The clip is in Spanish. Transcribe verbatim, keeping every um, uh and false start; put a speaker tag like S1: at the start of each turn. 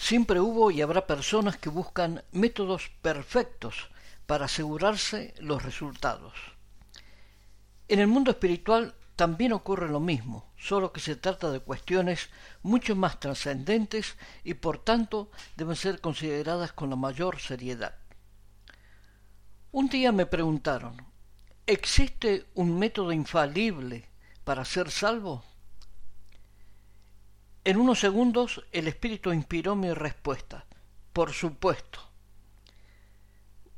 S1: Siempre hubo y habrá personas que buscan métodos perfectos para asegurarse los resultados. En el mundo espiritual también ocurre lo mismo, solo que se trata de cuestiones mucho más trascendentes y por tanto deben ser consideradas con la mayor seriedad. Un día me preguntaron, ¿existe un método infalible para ser salvo? En unos segundos el Espíritu inspiró mi respuesta. Por supuesto.